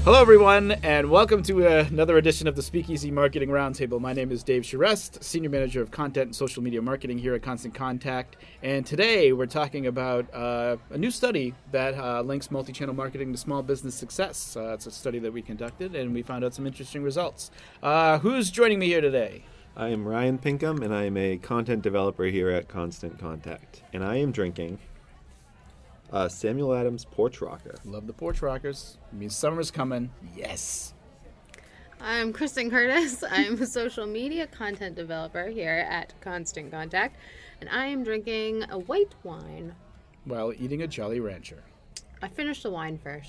Hello, everyone, and welcome to another edition of the Speakeasy Marketing Roundtable. My name is Dave Charest, Senior Manager of Content and Social Media Marketing here at Constant Contact. And today we're talking about a new study that links multi-channel marketing to small business success. It's a study that we conducted, and we found out some interesting results. Who's joining me here today? I am Ryan Pinkham, and I am a content developer here at Constant Contact. And I am drinking Samuel Adams Porch Rocker. Love the Porch Rockers. It means summer's coming. Yes. I'm Kristen Curtis. I'm a social media content developer here at Constant Contact, and I am drinking a white wine. While eating a Jolly Rancher. I finished the wine first.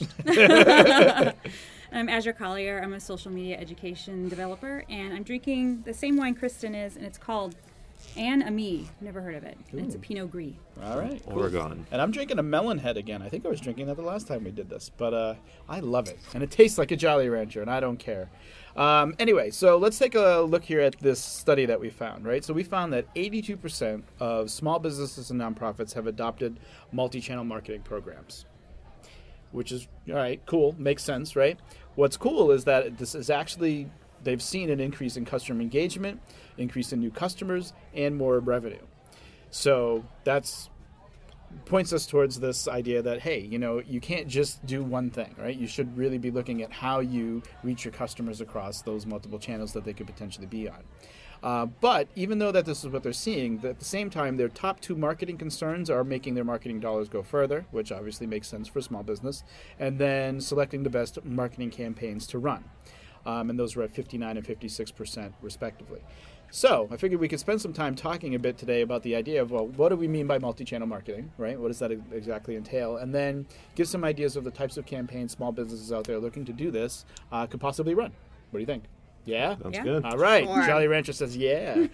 I'm Azure Collier. I'm a social media education developer, and I'm drinking the same wine Kristen is, and it's called Anne Amie. Never heard of it. And it's a Pinot Gris. All right. Cool. Oregon. And I'm drinking a Melon Head again. I think I was drinking that the last time we did this, but I love it. And it tastes like a Jolly Rancher, and I don't care. Anyway, so let's take a look here at this study that we found, right? So we found that 82% of small businesses and nonprofits have adopted multi-channel marketing programs, which is, all right, cool, makes sense, right? What's cool is that this is actually, they've seen an increase in customer engagement, increase in new customers, and more revenue. So that's points us towards this idea that, hey, you know, you can't just do one thing, right? You should really be looking at how you reach your customers across those multiple channels that they could potentially be on. But even though that this is what they're seeing, at the same time, their top two marketing concerns are making their marketing dollars go further, which obviously makes sense for a small business, and then selecting the best marketing campaigns to run. And those were at 59 and 56% respectively. So I figured we could spend some time talking a bit today about the idea of, well, what do we mean by multi-channel marketing, right? What does that exactly entail? And then give some ideas of the types of campaigns small businesses out there looking to do this could possibly run. What do you think? Yeah? Sounds good. All right. Sure. Jolly Rancher says yeah.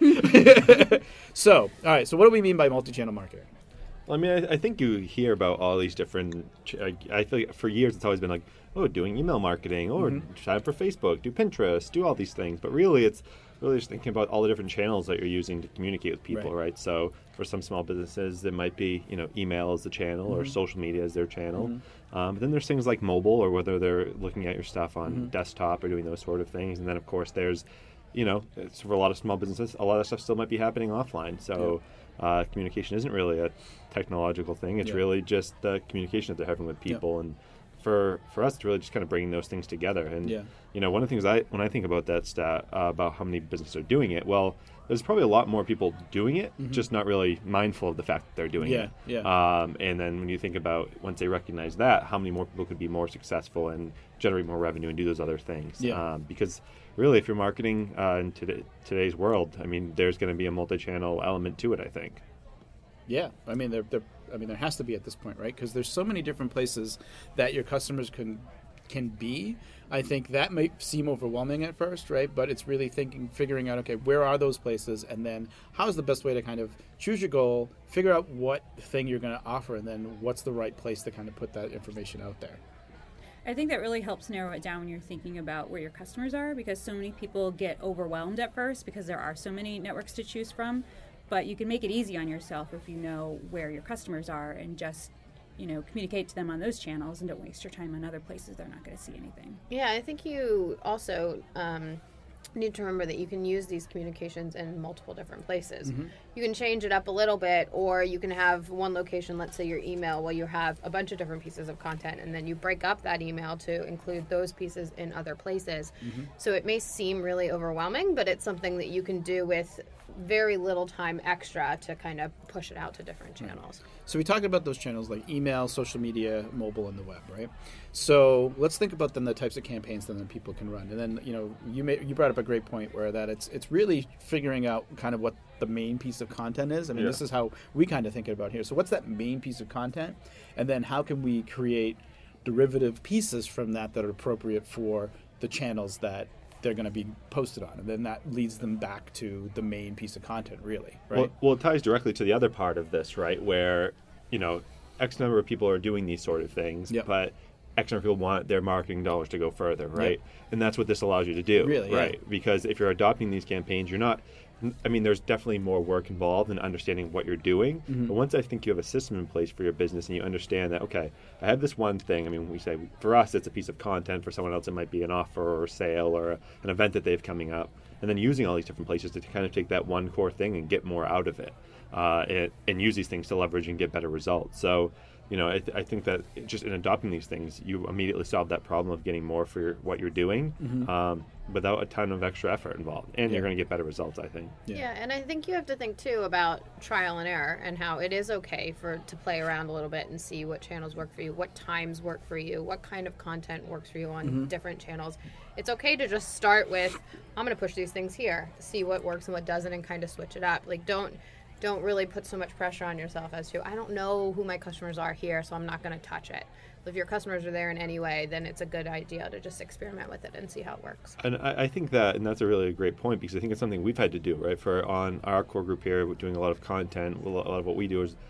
So, all right. So what do we mean by multi-channel marketing? Well, I mean, I think you hear about all these different. I feel like for years it's always been like, oh, doing email marketing, or sign up for Facebook, do Pinterest, do all these things. But really, it's really just thinking about all the different channels that you're using to communicate with people, right? So for some small businesses, it might be, you know, email as the channel or social media as their channel. But then there's things like mobile, or whether they're looking at your stuff on desktop or doing those sort of things. And then, of course, there's, you know, it's for a lot of small businesses, a lot of stuff still might be happening offline. So communication isn't really a technological thing. It's really just the communication that they're having with people. And for us, it's really just kind of bringing those things together. And, you know, one of the things when I think about that stat, about how many businesses are doing it, well, there's probably a lot more people doing it, just not really mindful of the fact that they're doing it. And then when you think about, once they recognize that, how many more people could be more successful and generate more revenue and do those other things. Because really, if you're marketing in today's world, I mean, there's going to be a multi-channel element to it, I think. Yeah, I mean, there has to be at this point, right? Because there's so many different places that your customers can be. I think that may seem overwhelming at first, right? But it's really figuring out, okay, where are those places, and then how's the best way to kind of choose your goal, figure out what thing you're going to offer, and then what's the right place to kind of put that information out there. I think that really helps narrow it down when you're thinking about where your customers are, because so many people get overwhelmed at first because there are so many networks to choose from. But you can make it easy on yourself if you know where your customers are and just, you know, communicate to them on those channels and don't waste your time on other places they're not going to see anything. Yeah, I think you also need to remember that you can use these communications in multiple different places. You can change it up a little bit, or you can have one location, let's say your email, where you have a bunch of different pieces of content, and then you break up that email to include those pieces in other places. So it may seem really overwhelming, but it's something that you can do with very little time extra to kind of push it out to different channels. So we talked about those channels like email, social media, mobile, and the web, right? So let's think about then the types of campaigns that then people can run. And then, you know, you brought up a great point where that it's really figuring out kind of what the main piece of content is. I mean, this is how we kind of think about here. So what's that main piece of content? And then how can we create derivative pieces from that are appropriate for the channels that they're going to be posted on, and then that leads them back to the main piece of content, really, right? Well, it ties directly to the other part of this, right, where, you know, X number of people are doing these sort of things, but X number of people want their marketing dollars to go further, right? And that's what this allows you to do, really, right? Because if you're adopting these campaigns, you're not I mean, there's definitely more work involved in understanding what you're doing. But once I think you have a system in place for your business and you understand that, okay, I have this one thing. I mean, we say for us, it's a piece of content. For someone else, it might be an offer or a sale or an event that they have coming up. And then using all these different places to kind of take that one core thing and get more out of it, and use these things to leverage and get better results. So, I think that just in adopting these things, you immediately solve that problem of getting more for what you're doing, without a ton of extra effort involved, and you're going to get better results, I think. Yeah, and I think you have to think too about trial and error and how it is okay to play around a little bit and see what channels work for you, what times work for you, what kind of content works for you on different channels. It's okay to just start with, I'm going to push these things here, see what works and what doesn't, and kind of switch it up. Like, don't really put so much pressure on yourself as to, I don't know who my customers are here, so I'm not going to touch it. If your customers are there in any way, then it's a good idea to just experiment with it and see how it works. And I think and that's a really great point, because I think it's something we've had to do, right? On our core group here, we're doing a lot of content. A lot of what we do is,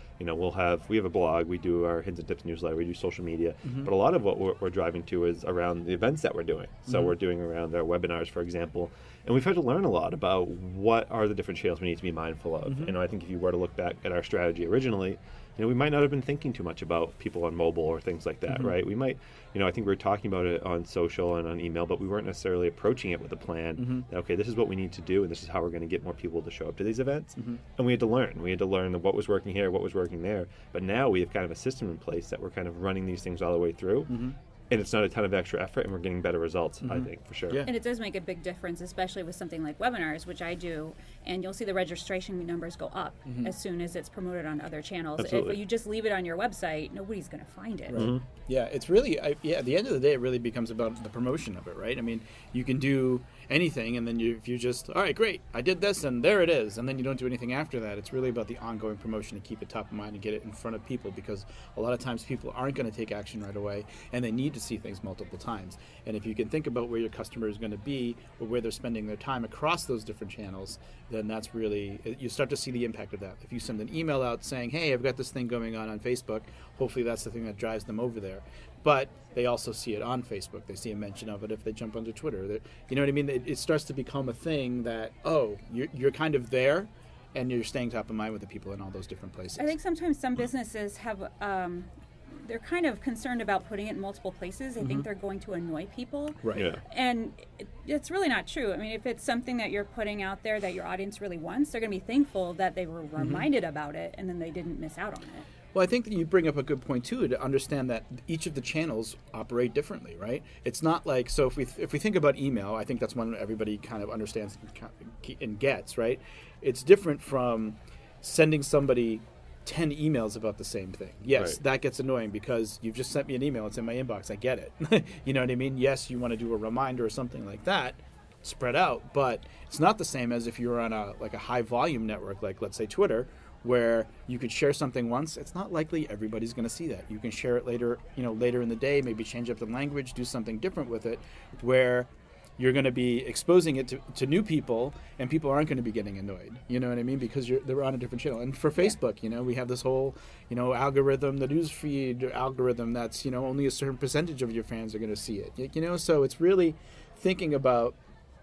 we have a blog, we do our Hints and Tips newsletter, we do social media, but a lot of what we're driving to is around the events that we're doing. So we're doing around our webinars, for example, and we've had to learn a lot about what are the different channels we need to be mindful of. I think if you were to look back at our strategy originally, we might not have been thinking too much about people on mobile or things like that, right? We might, I think we were talking about it on social and on email, but we weren't necessarily approaching it with a plan. That, okay, this is what we need to do, and this is how we're going to get more people to show up to these events. And we had to learn. We had to learn what was working here, what was working there. But now we have kind of a system in place that we're kind of running these things all the way through. And it's not a ton of extra effort, and we're getting better results, I think, for sure. Yeah. And it does make a big difference, especially with something like webinars, which I do, and you'll see the registration numbers go up as soon as it's promoted on other channels. Absolutely. If you just leave it on your website, nobody's going to find it. Right. Yeah, it's really, at the end of the day, it really becomes about the promotion of it, right? I mean, you can do anything, and then if you just, all right, great, I did this, and there it is, and then you don't do anything after that. It's really about the ongoing promotion to keep it top of mind and get it in front of people, because a lot of times people aren't going to take action right away, and they need to see things multiple times. And if you can think about where your customer is going to be or where they're spending their time across those different channels, then that's really, you start to see the impact of that. If you send an email out saying, hey, I've got this thing going on Facebook, hopefully that's the thing that drives them over there. But they also see it on Facebook. They see a mention of it if they jump onto Twitter. You know what I mean? It starts to become a thing that, you're kind of there, and you're staying top of mind with the people in all those different places. I think sometimes some businesses have, they're kind of concerned about putting it in multiple places. They think they're going to annoy people. Right. Yeah. And it's really not true. I mean, if it's something that you're putting out there that your audience really wants, they're going to be thankful that they were reminded about it, and then they didn't miss out on it. Well, I think that you bring up a good point too, to understand that each of the channels operate differently, right? It's not like, so if we think about email, I think that's one everybody kind of understands and gets, right? It's different from sending somebody 10 emails about the same thing. Yes, that gets annoying because you've just sent me an email, it's in my inbox, I get it. You know what I mean? Yes, you want to do a reminder or something like that, spread out, but it's not the same as if you're on a high volume network, like let's say Twitter, where you could share something once. It's not likely everybody's going to see that. You can share it later in the day, maybe change up the language, do something different with it, where you're going to be exposing it to new people, and people aren't going to be getting annoyed. You know what I mean? Because they're on a different channel. And for Facebook, we have this whole, algorithm, the newsfeed algorithm that's, only a certain percentage of your fans are going to see it. So it's really thinking about,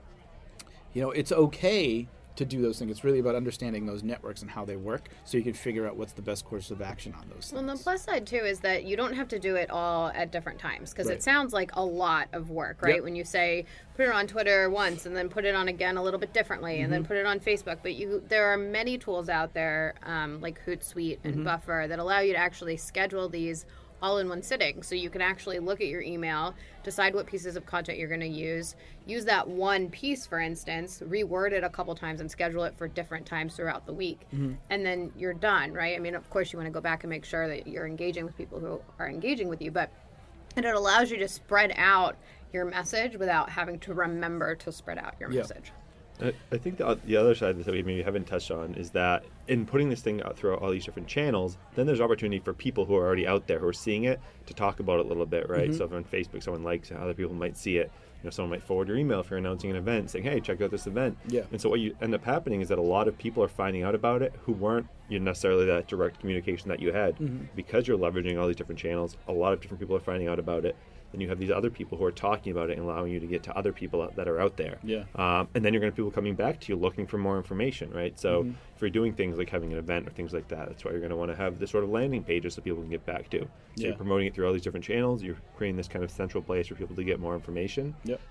it's okay to do those things. It's really about understanding those networks and how they work, so you can figure out what's the best course of action on those things. Well, and the plus side, too, is that you don't have to do it all at different times, because it sounds like a lot of work, right? Yep. When you say, put it on Twitter once, and then put it on again a little bit differently, and then put it on Facebook. But there are many tools out there, like Hootsuite and Buffer, that allow you to actually schedule these all in one sitting. So you can actually look at your email, decide what pieces of content you're going to use that one piece, for instance, reword it a couple times and schedule it for different times throughout the week. And then you're done, right? I mean, of course, you want to go back and make sure that you're engaging with people who are engaging with you, and it allows you to spread out your message without having to remember to spread out your message. I think the other side that we maybe haven't touched on is that in putting this thing out through all these different channels, then there's opportunity for people who are already out there, who are seeing it, to talk about it a little bit, right? So if on Facebook someone likes it, other people might see it. Someone might forward your email if you're announcing an event, saying, hey, check out this event. Yeah. And so what you end up happening is that a lot of people are finding out about it who weren't necessarily that direct communication that you had. Because you're leveraging all these different channels, a lot of different people are finding out about it. then you have these other people who are talking about it and allowing you to get to other people that are out there. Yeah. And then you're going to have people coming back to you looking for more information, right? So Mm-hmm. if you're doing things like having an event or things like that, that's why you're going to want to have this sort of landing pages so people can get back to. So Yeah. you're promoting it through all these different channels. You're creating this kind of central place for people to get more information. Yep.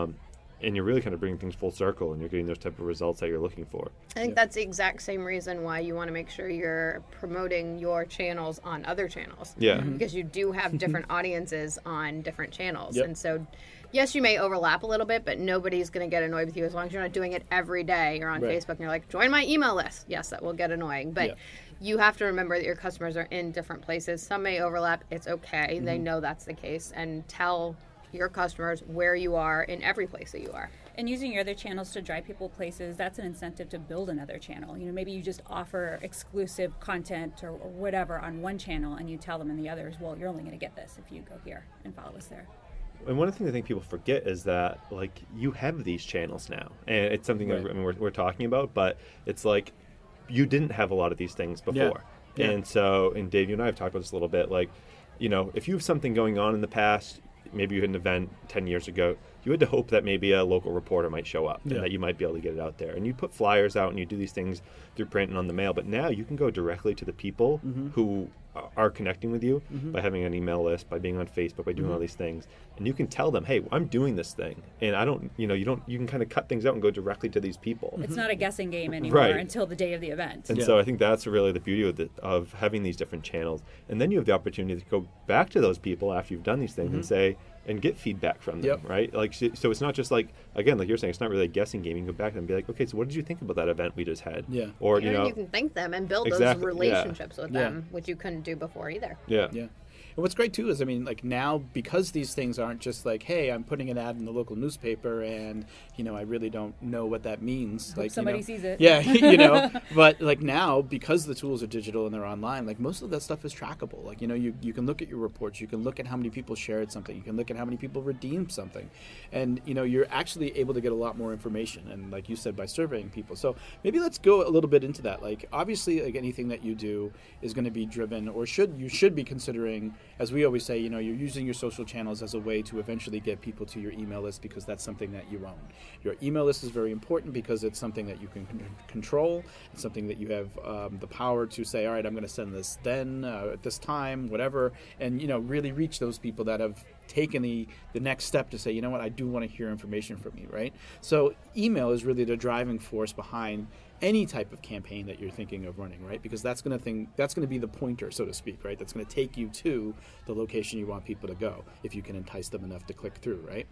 And you're really kind of bringing things full circle, and you're getting those type of results that you're looking for. I think that's the exact same reason why you want to make sure you're promoting your channels on other channels. Yeah. Because you do have different audiences on different channels. Yep. And so, yes, you may overlap a little bit, but nobody's going to get annoyed with you as long as you're not doing it every day. You're on Right. Facebook and you're like, join my email list. Yes, that will get annoying. But Yeah. you have to remember that your customers are in different places. Some may overlap. It's okay. They know that's the case. And tell your customers where you are in every place that you are. And using your other channels to drive people places, that's an incentive to build another channel. You know, maybe you just offer exclusive content or whatever on one channel, and you tell them in the others, well, you're only going to get this if you go here and follow us there. And one of the things I think people forget is that, like, you have these channels now. And it's something Right. that we're talking about, but it's like you didn't have a lot of these things before. Yeah. And so, and Dave, you and I have talked about this a little bit, like, you know, if you have something going on in the past, maybe you had an event 10 years ago, you had to hope that maybe a local reporter might show up Yeah. and that you might be able to get it out there. And you put flyers out and you do these things through print and on the mail. But now you can go directly to the people who are connecting with you by having an email list, by being on Facebook, by doing all these things. And you can tell them, hey, I'm doing this thing. And I don't, you can kind of cut things out and go directly to these people. It's not a guessing game anymore Right. until the day of the event. And Yeah. so I think that's really the beauty of having these different channels. And then you have the opportunity to go back to those people after you've done these things and say, and get feedback from them, Yep. right? Like, so it's not just like, again, like you're saying, it's not really a guessing game. You can go back and be like, okay, so what did you think about that event we just had? Yeah. Or, And you you can thank them and build Exactly, those relationships with Yeah. them, which you couldn't do before either. yeah. Yeah. And what's great too is, I mean, like now because these things aren't just like, hey, I'm putting an ad in the local newspaper, and I really don't know what that means. Hope Like somebody sees it. Yeah, But like now, because the tools are digital and they're online, like most of that stuff is trackable. Like you can look at your reports, you can look at how many people shared something, you can look at how many people redeemed something, and you're actually able to get a lot more information. And like you said, by surveying people. So maybe let's go a little bit into that. Like obviously, like anything that you do is going to be driven, or you should be considering. As we always say, you're using your social channels as a way to eventually get people to your email list because that's something that you own. Your email list is very important because it's something that you can control. It's something that you have the power to say, all right, I'm going to send this then at this time, whatever, and really reach those people that have taken the next step to say, you know what, I do want to hear information from you, right? So email is really the driving force behind any type of campaign that you're thinking of running, right? Because that's going to be the pointer, so to speak, right? That's going to take you to the location you want people to go if you can entice them enough to click through, right?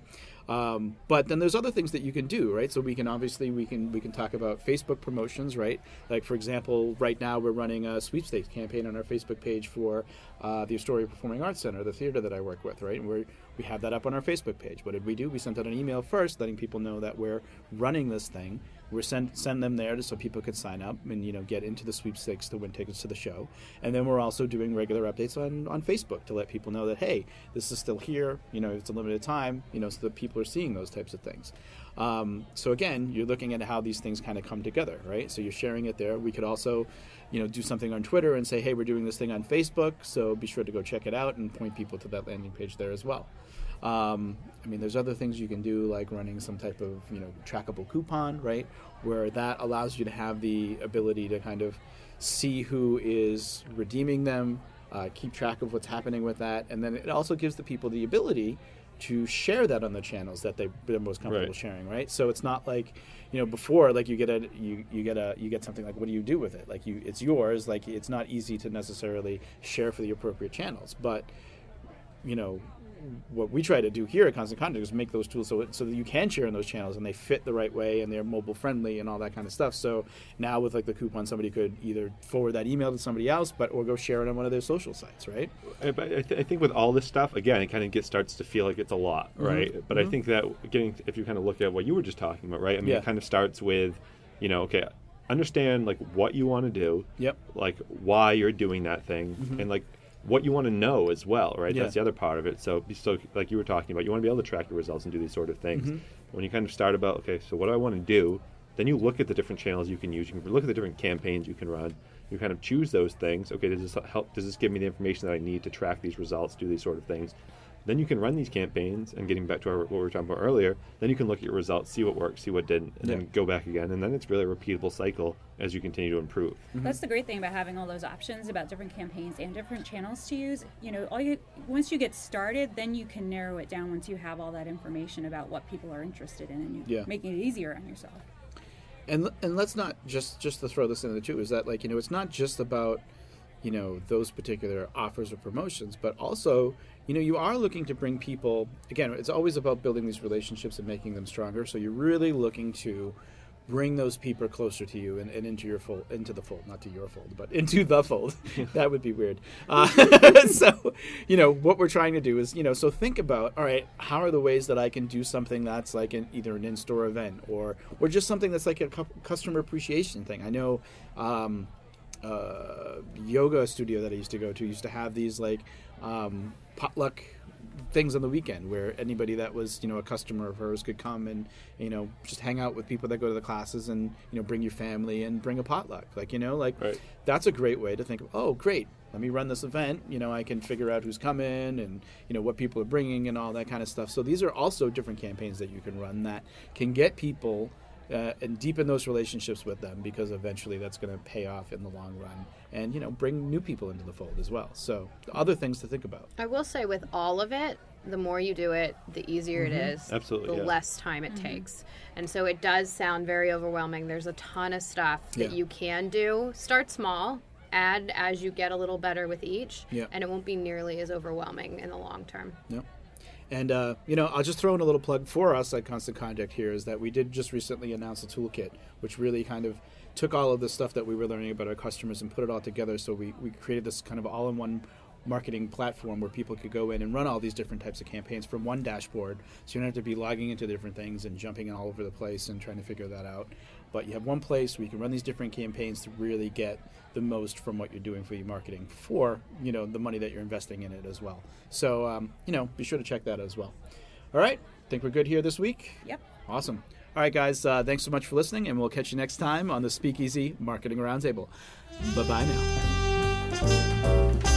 But then there's other things that you can do, right? So we can talk about Facebook promotions, right? Like for example, right now we're running a sweepstakes campaign on our Facebook page for the Astoria Performing Arts Center, the theater that I work with, right? And we have that up on our Facebook page. What did we do? We sent out an email first, letting people know that we're running this thing. We're send them there so people could sign up and get into the sweepstakes to win tickets to the show. And then we're also doing regular updates on Facebook to let people know that, hey, this is still here. It's a limited time. So that people are seeing those types of things. So again, you're looking at how these things kind of come together, right? So you're sharing it there. We could also, do something on Twitter and say, hey, we're doing this thing on Facebook, so be sure to go check it out and point people to that landing page there as well. There's other things you can do, like running some type of, trackable coupon, right? Where that allows you to have the ability to kind of see who is redeeming them, keep track of what's happening with that. And then it also gives the people the ability to share that on the channels that they're most comfortable Right. sharing, right? So it's not like, before, like you get something like, what do you do with it? Like it's yours. Like it's not easy to necessarily share for the appropriate channels, but what we try to do here at Constant Contact is make those tools so that you can share in those channels and they fit the right way and they're mobile friendly and all that kind of stuff. So now with like the coupon, somebody could either forward that email to somebody else, or go share it on one of their social sites, right? But I think with all this stuff, again, it kind of starts to feel like it's a lot, right? But I think that if you kind of look at what you were just talking about, right? Yeah. It kind of starts with, okay, understand like what you want to do, Yep. like why you're doing that thing, and like what you want to know as well, right? Yeah. That's the other part of it. So like you were talking about, you want to be able to track your results and do these sort of things. When you kind of start about, okay, so what do I want to do? Then you look at the different channels you can use. You can look at the different campaigns you can run. You kind of choose those things. Okay, does this help? Does this give me the information that I need to track these results, do these sort of things? then you can run these campaigns, and getting back to what we were talking about earlier, then you can look at your results, see what worked, see what didn't, and then go back again, and then it's really a repeatable cycle as you continue to improve. That's the great thing about having all those options about different campaigns and different channels to use. Once you get started, then you can narrow it down once you have all that information about what people are interested in, and you're making it easier on yourself. And let's not just to throw this in too, is that it's not just about those particular offers or promotions, but also you are looking to bring people. Again, it's always about building these relationships and making them stronger. So you're really looking to bring those people closer to you and into your fold, into the fold, not to your fold, but into the fold. That would be weird. So, what we're trying to do is, so think about, all right, how are the ways that I can do something that's like either an in-store event or just something that's like a customer appreciation thing. I know yoga studio that I used to go to used to have these potluck things on the weekend where anybody that was a customer of hers could come and just hang out with people that go to the classes and bring your family and bring a potluck. Right. That's a great way to think of, oh great, let me run this event, I can figure out who's coming and what people are bringing and all that kind of stuff. So these are also different campaigns that you can run that can get people and deepen those relationships with them, because eventually that's going to pay off in the long run and bring new people into the fold as well. So other things to think about. I will say with all of it, the more you do it, the easier it is. Absolutely, the less time it takes. And so it does sound very overwhelming. There's a ton of stuff that you can do. Start small, add as you get a little better with each, and it won't be nearly as overwhelming in the long term. Yep. And, I'll just throw in a little plug for us at Constant Contact here is that we did just recently announce a toolkit, which really kind of took all of the stuff that we were learning about our customers and put it all together. So we created this kind of all-in-one marketing platform where people could go in and run all these different types of campaigns from one dashboard. So you don't have to be logging into different things and jumping all over the place and trying to figure that out. But you have one place where you can run these different campaigns to really get the most from what you're doing for your marketing for, the money that you're investing in it as well. So, be sure to check that as well. All right. Think we're good here this week? Yep. Awesome. All right, guys. Thanks so much for listening, and we'll catch you next time on the Speakeasy Marketing Roundtable. Bye-bye now.